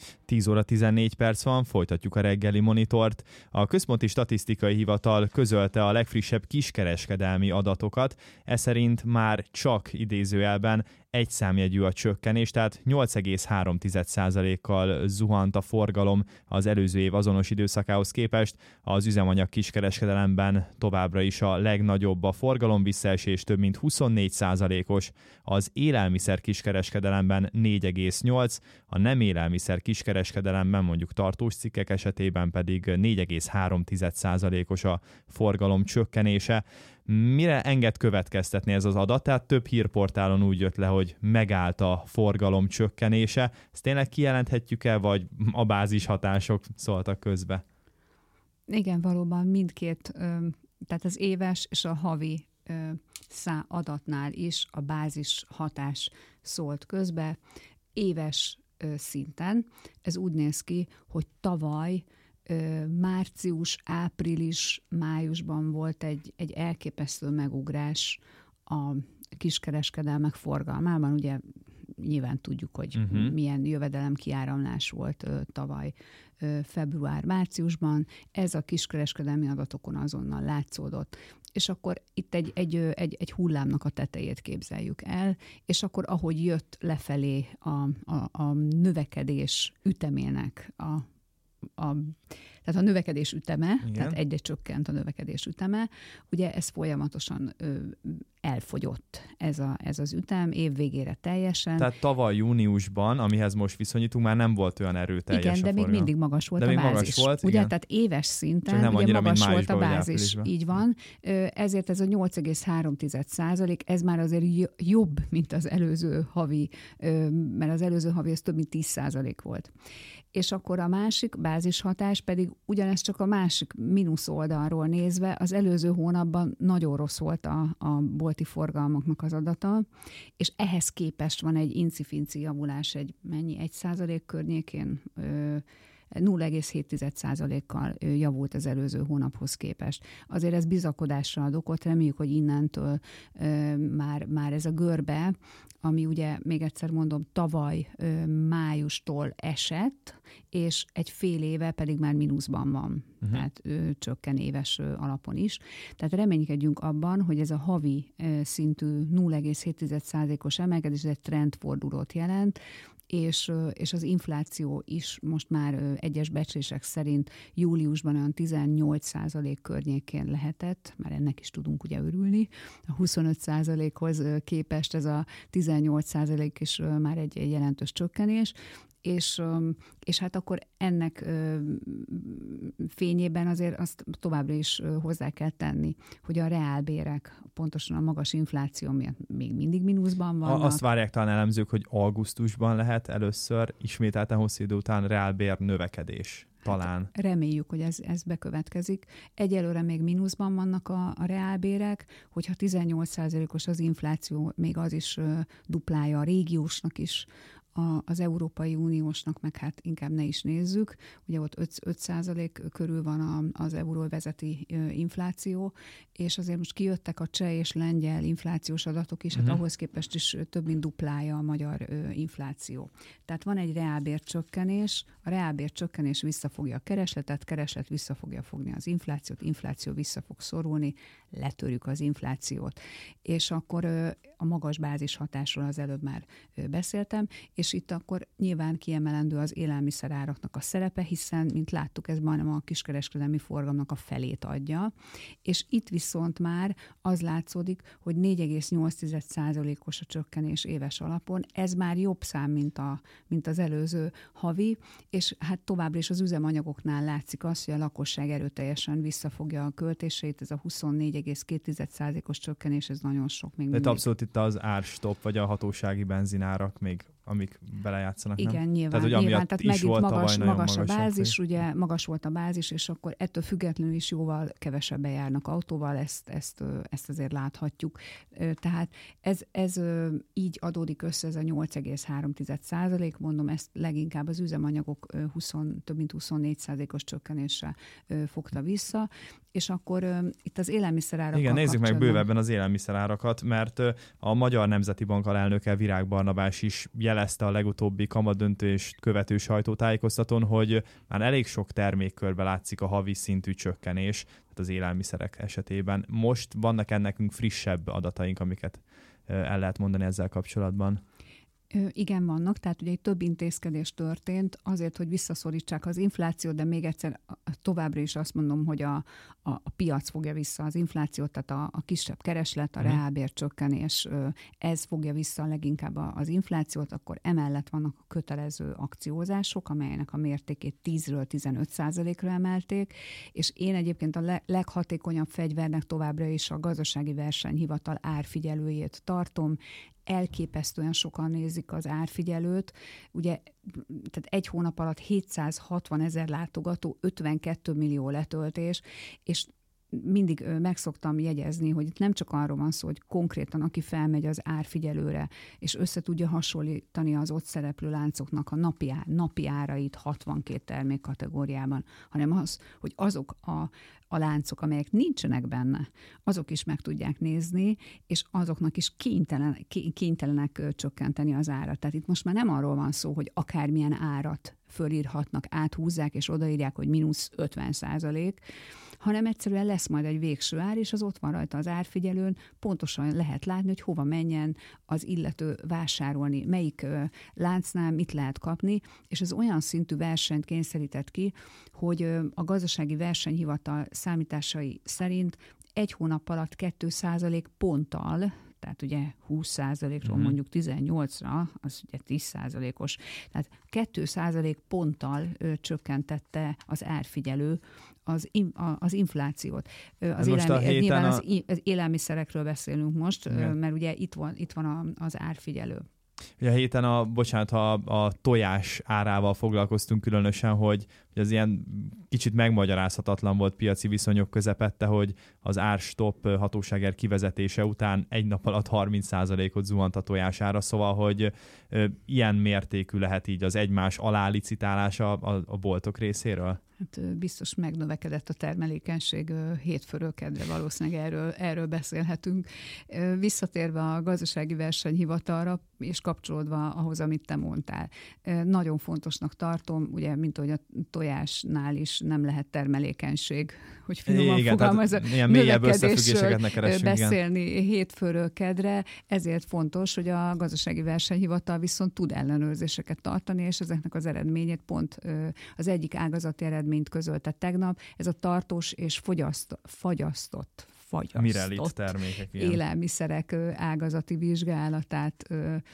10 óra 14 perc van, folytatjuk a reggeli monitort. A Központi Statisztikai Hivatal közölte a legfrissebb kiskereskedelmi adatokat, ez szerint már csak idézőjelben egy számjegyű a csökkenés, tehát 8,3%-kal zuhant a forgalom az előző év azonos időszakához képest. Az üzemanyag kiskereskedelemben továbbra is a legnagyobb a forgalom visszaesés, több mint 24%-os, az élelmiszer kiskereskedelemben 4,8%, a nem élelmiszer kiskereskedelemben, mondjuk tartós cikkek esetében pedig 4,3%-os a forgalom csökkenése. Mire enged következtetni ez az adat? Tehát több hírportálon úgy jött le, hogy megállt a forgalom csökkenése. Ezt tényleg kijelenthetjük-e, vagy a bázis hatások szóltak közbe? Igen, valóban mindkét, tehát az éves és a havi adatnál is a bázis hatás szólt közbe. Éves szinten ez úgy néz ki, hogy tavaly március, április, májusban volt egy elképesztő megugrás a kiskereskedelmek forgalmában. Ugye nyilván tudjuk, hogy milyen jövedelemkiáramlás volt tavaly február-márciusban. Ez a kiskereskedelmi adatokon azonnal látszódott. És akkor itt egy hullámnak a tetejét képzeljük el, és akkor ahogy jött lefelé a növekedés ütemének tehát a növekedés üteme, igen. Tehát egyre csökkent a növekedés üteme, ugye ez folyamatosan elfogyott ez az ütem, év végére teljesen. Tehát tavaly júniusban, amihez most viszonyítunk, már nem volt olyan erőteljes igen, a de forgalom. még mindig magas volt de a még bázis. Magas volt, ugye, igen. tehát éves szinten nem ugye annyira, magas mint volt a májusban, bázis. Így van. Ezért ez a 8,3%, ez már azért jobb, mint az előző havi, mert az előző havi ez több mint 10% volt. És akkor a másik bázishatás pedig ugyanez csak a másik mínusz oldalról nézve, az előző hónapban nagyon rossz volt a bolti forgalmaknak az adata, és ehhez képest van egy incifinci javulás, egy 1% környékén, 0,7%-kal javult az előző hónaphoz képest. Azért ez bizakodásra ad okot, reméljük, hogy innentől már ez a görbe, ami ugye, még egyszer mondom, tavaly májustól esett, és egy fél éve pedig már mínuszban van. Tehát csökken éves alapon is. Tehát reménykedjünk abban, hogy ez a havi szintű 0,7%-os emelkedés egy trendfordulót jelent, és az infláció is most már egyes becslések szerint júliusban olyan 18% környékén lehetett, már ennek is tudunk ugye örülni. A 25%-hoz képest ez a 18% is már egy jelentős csökkenés, és hát akkor ennek fényében azért azt továbbra is hozzá kell tenni, hogy a reálbérek pontosan a magas infláció miatt még mindig mínuszban vannak. Azt várják talán elemzők, hogy augusztusban lehet először ismételten hosszú idő után reálbér növekedés. Talán. Hát reméljük, hogy ez bekövetkezik. Egyelőre még mínuszban vannak a reálbérek, hogyha 18%-os az infláció, még az is duplája a régiósnak is, az Európai Uniósnak meg hát inkább ne is nézzük. Ugye ott 5% körül van az euróvezeti infláció, és azért most kijöttek a cseh és lengyel inflációs adatok is, hát ahhoz képest is több mint duplája a magyar infláció. Tehát van egy reálbércsökkenés, a reálbércsökkenés visszafogja a kereslet vissza fogja fogni az inflációt, infláció vissza fog szorulni, letörjük az inflációt. És akkor a magas bázis hatásról az előbb már beszéltem, és itt akkor nyilván kiemelendő az élelmiszeráraknak a szerepe, hiszen, mint láttuk, ez majdnem a kiskereskedelmi forgalomnak a felét adja, és itt viszont már az látszódik, hogy 4,8%-os a csökkenés éves alapon, ez már jobb szám, mint az előző havi, és hát továbbra is az üzemanyagoknál látszik az, hogy a lakosság erőteljesen visszafogja a költéseit, ez a 24,2%-os csökkenés, ez nagyon sok még mindig. De abszolút itt az árstop, vagy a hatósági benzinárak még, amik belejátszanak, igen, nem? nyilván. Tehát megint magas a bázis, ugye magas volt a bázis, és akkor ettől függetlenül is jóval kevesebben járnak autóval, ezt azért láthatjuk. Tehát ez így adódik össze, ez a 8,3%, mondom, ezt leginkább az üzemanyagok több mint 24%-os csökkenéssel fogta vissza, és akkor itt az élelmiszerárakkal igen, nézzük meg bővebben az élelmiszerárakat, mert a Magyar Nemzeti Bank alelnöke Virág Barnabás is jelezte jelezte a legutóbbi kamatdöntést követő sajtótájékoztatón, hogy már elég sok termékkörben látszik a havi szintű csökkenés, tehát az élelmiszerek esetében. Most vannak nekünk frissebb adataink, amiket el lehet mondani ezzel kapcsolatban. Igen, vannak, tehát ugye egy több intézkedés történt azért, hogy visszaszorítsák az inflációt, de még egyszer továbbra is azt mondom, hogy a piac fogja vissza az inflációt, tehát a kisebb kereslet, a reálbércsökkenés, ez fogja vissza leginkább az inflációt, akkor emellett vannak a kötelező akciózások, amelynek a mértékét 10-ről 15%-ra emelték, és én egyébként a leghatékonyabb fegyvernek továbbra is a Gazdasági Versenyhivatal árfigyelőjét tartom. Elképesztően sokan nézik az árfigyelőt. Ugye, tehát egy hónap alatt 760 000 látogató, 52 millió letöltés, és mindig meg szoktam jegyezni, hogy itt nem csak arról van szó, hogy konkrétan aki felmegy az árfigyelőre, és össze tudja hasonlítani az ott szereplő láncoknak a napi árait 62 termékkategóriában, hanem az, hogy azok a láncok, amelyek nincsenek benne, azok is meg tudják nézni, és azoknak is kénytelenek csökkenteni az árat. Tehát itt most már nem arról van szó, hogy akármilyen árat fölírhatnak, áthúzzák, és odaírják, hogy -50%, hanem egyszerűen lesz majd egy végső ár, és az ott van rajta az árfigyelőn, pontosan lehet látni, hogy hova menjen az illető vásárolni, melyik láncnál mit lehet kapni, és ez olyan szintű versenyt kényszerített ki, hogy a Gazdasági Versenyhivatal számításai szerint egy hónap alatt 2% ponttal, tehát ugye 20%-ról mondjuk 18-ra, az ugye 10%-os, tehát 2% ponttal csökkentette az árfigyelő az inflációt. Az élelmiszerekről beszélünk most, mert ugye itt van az árfigyelő. Ugye a héten a tojás árával foglalkoztunk különösen, hogy az ilyen kicsit megmagyarázhatatlan volt piaci viszonyok közepette, hogy az árstop hatóságár kivezetése után egy nap alatt 30%-ot zuhant a tojás ára, szóval, hogy ilyen mértékű lehet így az egymás alá licitálása a boltok részéről? Hát biztos megnövekedett a termelékenység hétfőről kedre, valószínűleg erről beszélhetünk. Visszatérve a Gazdasági Versenyhivatalra, és kapcsolódva ahhoz, amit te mondtál. Nagyon fontosnak tartom, ugye, mint ahogy a tojásnál is nem lehet termelékenység, hogy finoman fogalmazok, növekedésről beszélni hétfőről kedre, ezért fontos, hogy a Gazdasági Versenyhivatal viszont tud ellenőrzéseket tartani, és ezeknek az eredményét pont az egyik ágazati eredményt közölte tegnap, ez a tartós és fagyasztott termékek, élelmiszerek ágazati vizsgálatát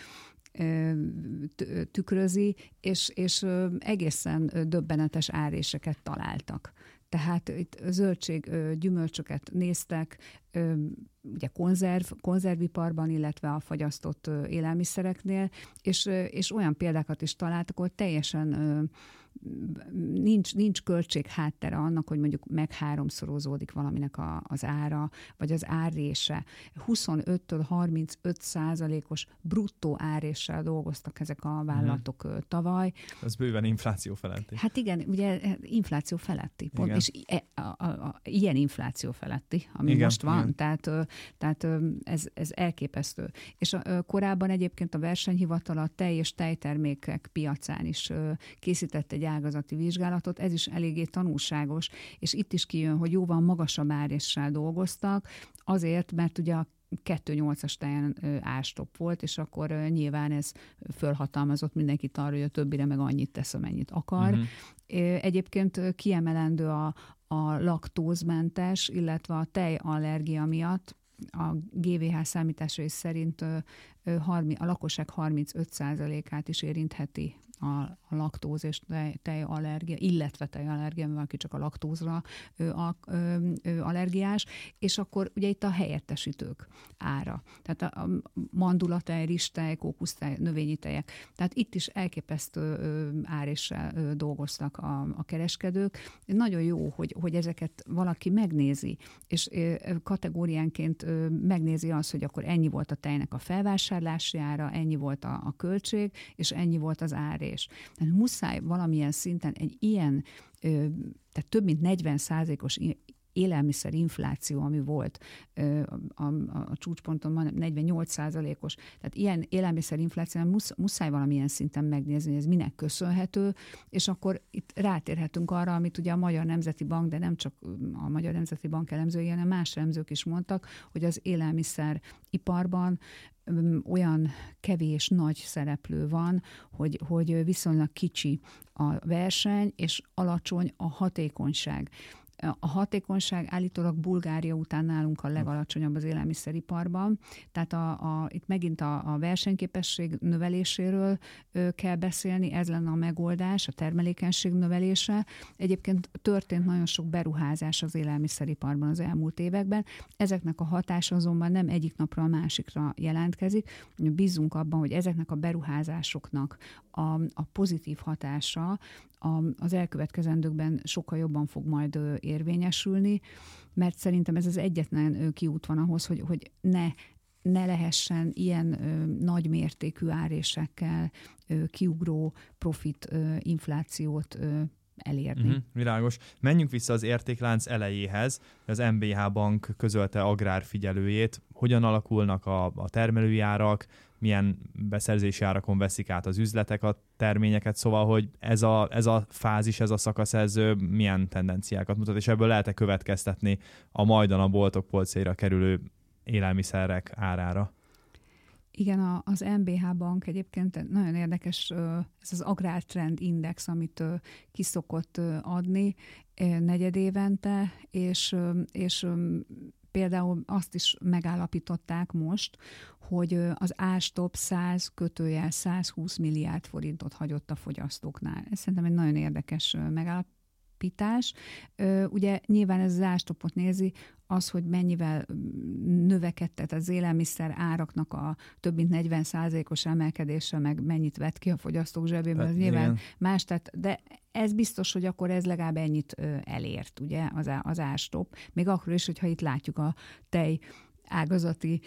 tükrözi, és egészen döbbenetes áréseket találtak. Tehát itt zöldség, gyümölcsöket néztek, ugye konzerviparban, illetve a fagyasztott élelmiszereknél, és olyan példákat is találtak, hogy teljesen nincs költség háttere annak, hogy mondjuk megháromszorozódik valaminek az ára, vagy az árrése. 25-től 35%-os bruttó árréssel dolgoztak ezek a vállalatok tavaly. Ez bőven infláció feletti. Hát igen, ugye infláció feletti. Pont, és ilyen infláció feletti, ami most van. Tehát ez elképesztő. És korábban egyébként a versenyhivatal a tej és tejtermékek piacán is készített egy ágazati vizsgálatot, ez is eléggé tanulságos, és itt is kijön, hogy jóval magasabb áréssel dolgoztak, azért, mert ugye a 2,8-as tejen árstop volt, és akkor nyilván ez fölhatalmazott mindenkit arra, hogy a többire meg annyit tesz, amennyit akar. Egyébként kiemelendő a laktózmentes, illetve a tejallergia miatt a GVH számításai szerint a lakosság 35%-át is érintheti a laktóz és tejallergia, illetve tejallergia, mert valaki csak a laktózra allergiás, és akkor ugye itt a helyettesítők ára. Tehát a mandulatej, rizstej, kókusztej, növényi tejek. Tehát itt is elképesztő áréssel dolgoztak a kereskedők. Nagyon jó, hogy ezeket valaki megnézi, és kategóriánként megnézi azt, hogy akkor ennyi volt a tejnek a felvásárlási ára, ennyi volt a költség, és ennyi volt az árés. Tehát muszáj valamilyen szinten egy ilyen, tehát több mint 40%-os élelmiszerinfláció, ami volt a csúcsponton 48%-os, tehát ilyen élelmiszerinfláció muszáj valamilyen szinten megnézni, hogy ez minek köszönhető, és akkor itt rátérhetünk arra, amit ugye a Magyar Nemzeti Bank, de nem csak a Magyar Nemzeti Bank elemzői, hanem más elemzők is mondtak, hogy az élelmiszeriparban olyan kevés nagy szereplő van, hogy viszonylag kicsi a verseny, és alacsony a hatékonyság. A hatékonyság állítólag Bulgária után nálunk a legalacsonyabb az élelmiszeriparban, tehát itt megint a versenyképesség növeléséről kell beszélni, ez lenne a megoldás, a termelékenység növelése. Egyébként történt nagyon sok beruházás az élelmiszeriparban az elmúlt években, ezeknek a hatása azonban nem egyik napra a másikra jelentkezik. Bízunk abban, hogy ezeknek a beruházásoknak a pozitív hatása az elkövetkezendőkben sokkal jobban fog majd érvényesülni, mert szerintem ez az egyetlen kiút van ahhoz, hogy ne lehessen ilyen nagy mértékű árésekkel kiugró profit inflációt elérni. Világos. Menjünk vissza az értéklánc elejéhez. Az MBH Bank közölte agrárfigyelőjét. Hogyan alakulnak a termelői árak, milyen beszerzési árakon veszik át az üzletek a terményeket, szóval, hogy ez a fázis, ez a szakasz, ez milyen tendenciákat mutat, és ebből lehet-e következtetni a majdan a boltok polcaira kerülő élelmiszerek árára? Igen, az MBH Bank egyébként nagyon érdekes, ez az Agrártrend Index, amit ki szokott adni negyedévente, és például azt is megállapították most, hogy az Ástop 100-120 milliárd forintot hagyott a fogyasztóknál. Ez szerintem egy nagyon érdekes megállapítás. Ugye nyilván ez az Ástopot nézi, az, hogy mennyivel növekedett az élelmiszer áraknak a több mint 40%-os emelkedése, meg mennyit vett ki a fogyasztók zsebében, az nyilván más, de ez biztos, hogy akkor ez legalább ennyit elért, ugye, az Ástop. Még akkor is, hogyha itt látjuk a tej ágazati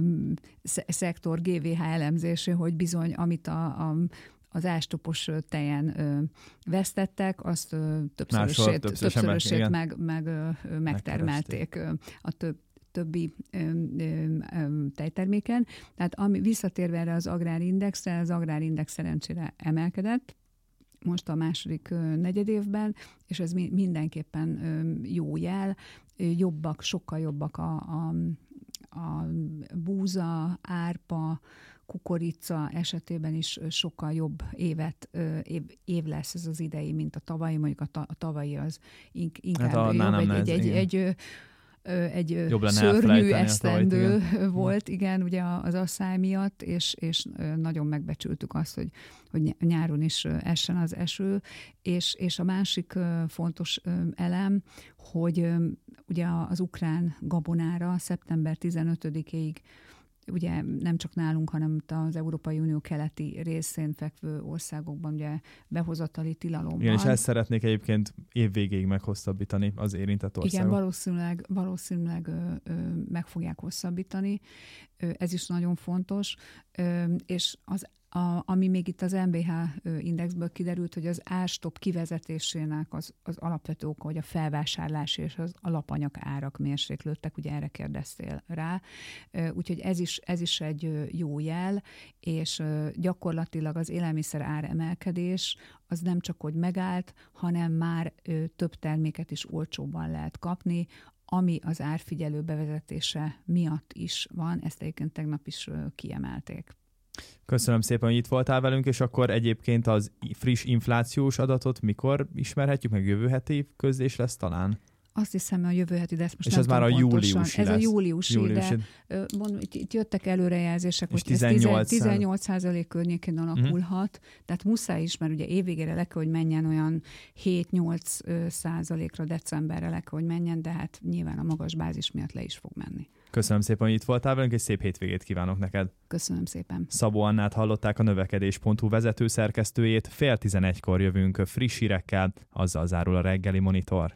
szektor GVH elemzésé, hogy amit az ástopos tejen vesztettek, azt többszörösét megtermelték a többi tejterméken. Tehát visszatérve erre az agrárindexre, az agrárindex szerencsére emelkedett most a második negyedévben, és ez mindenképpen jó jel. Sokkal jobbak a búza, árpa, kukorica esetében is sokkal jobb év lesz ez az idei, mint a tavalyi. Mondjuk a tavalyi az inkább jobb, egy szörnyű esztendő volt, igen, ugye az asszály miatt, és nagyon megbecsültük azt, hogy nyáron is essen az eső, és a másik fontos elem, hogy ugye az ukrán gabonára szeptember 15-ig ugye nem csak nálunk, hanem az Európai Unió keleti részén fekvő országokban ugye behozatali tilalom van. Igen, és ezt szeretnék egyébként évvégéig meghosszabbítani az érintett országok. Igen, valószínűleg meg fogják hosszabbítani. Ez is nagyon fontos. És ami még itt az MBH indexből kiderült, hogy az árstop kivezetésének az alapvető oka, hogy a felvásárlás és az alapanyag árak mérséklődtek, ugye erre kérdeztél rá. Úgyhogy ez is egy jó jel, és gyakorlatilag az élelmiszer áremelkedés az nem csak hogy megállt, hanem már több terméket is olcsóbban lehet kapni, ami az árfigyelő bevezetése miatt is van, ezt egyébként tegnap is kiemelték. Köszönöm szépen, hogy itt voltál velünk, és akkor egyébként az friss inflációs adatot mikor ismerhetjük, meg jövő heti közlés lesz talán? Azt hiszem, a jövő heti, de ezt most és nem ez már a júliusi lesz. Ez a júliusi, de itt jöttek előrejelzések, hogy 18% környékén alakulhat, tehát muszáj is, mert ugye évvégére le kell, hogy menjen olyan 7-8%-ra, decemberre le kell, hogy menjen, de hát nyilván a magas bázis miatt le is fog menni. Köszönöm szépen, hogy itt voltál velünk, és szép hétvégét kívánok neked. Köszönöm szépen. Szabó Annát hallották, a növekedés.hu vezetőszerkesztőjét. 10:30-kor jövünk friss hírekkel, azzal zárul a reggeli monitor.